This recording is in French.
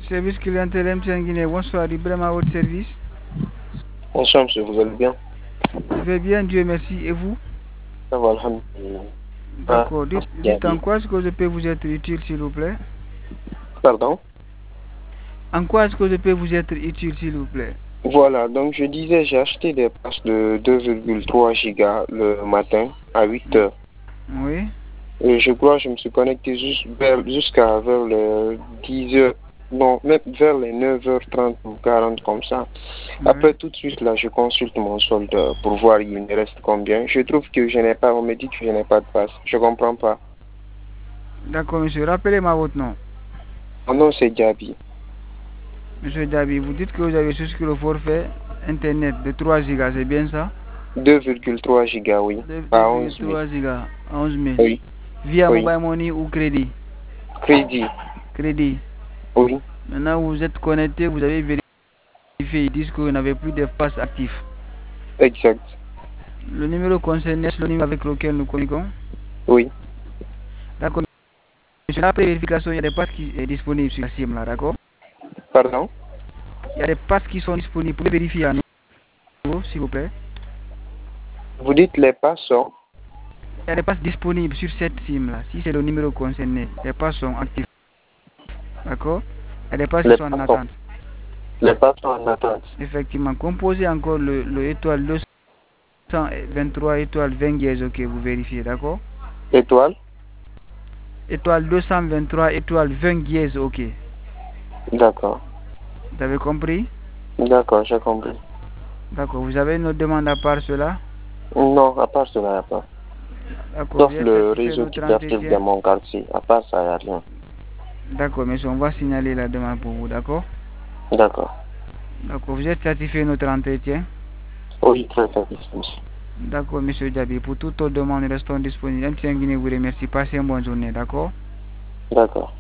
Service clientèle MTN Guinée, bonsoir, Ibrahim à votre service. Bonsoir monsieur, vous allez bien? Je vais bien, Dieu merci, et vous? Ça va, alhamdulillah. D'accord, dites en Gabi. quoi est-ce que je peux vous être utile s'il vous plaît? Pardon? En quoi est-ce que je peux vous être utile s'il vous plaît? Voilà, donc je disais, j'ai acheté des passes de 2,3 gigas le matin à 8 heures. Oui, Et je crois que je me suis connecté jusqu'à vers les 10 heures, non, même vers les 9h30 ou 40 comme ça. oui. Après, tout de suite, là, je consulte mon solde pour voir il me reste combien. Je trouve que je n'ai pas, on me dit que je n'ai pas de passe. Je comprends pas. D'accord, monsieur, rappelez-moi votre nom. Mon nom, c'est Gabi. Monsieur Dabi, vous dites que vous avez souscrit le forfait Internet de 3 gigas, c'est bien ça? 2,3 gigas, oui. À 11 000. 2,3 gigas, 11 000. Oui, Via oui. mobile money ou crédit? Crédit, Crédit. oui. Maintenant, vous êtes connecté, vous avez vérifié, ils disent que vous n'avez plus de passe actif. Exact. Le numéro concerné, c'est le numéro avec lequel nous communiquons. Oui. D'accord. Monsieur, après vérification, il y a des passes qui sont disponibles sur la SIM là, d'accord? Pardon? Il y a des passes qui sont disponibles. Vous pouvez vérifier à nouveau, s'il vous plaît. Vous dites les passants. Il y a des passes disponibles sur cette SIM là. Si c'est le numéro concerné, les passes sont actives. D'accord? Il y a des passes qui Les sont en passants. attente. Les passants en attente. Effectivement, composez encore le étoile 223 étoile 20 dièse, ok, vous vérifiez, d'accord? Étoile? Étoile 223 étoile 20 dièse, ok. D'accord. Vous avez compris? D'accord, j'ai compris. D'accord, vous avez une autre demande à part cela? Non, à part cela, il n'y a pas. D'accord, Sauf vous êtes le satisfait de réseau notre qui perturbe dans entretien? mon quartier. À part ça, il n'y a rien. D'accord, monsieur, on va signaler la demande pour vous, d'accord? D'accord. D'accord, vous êtes satisfait de notre entretien? Oui, très satisfait. D'accord, monsieur Diaby, pour toute autre demande, restons disponibles. MTN Guinée vous remercie. Passez une bonne journée, d'accord? D'accord.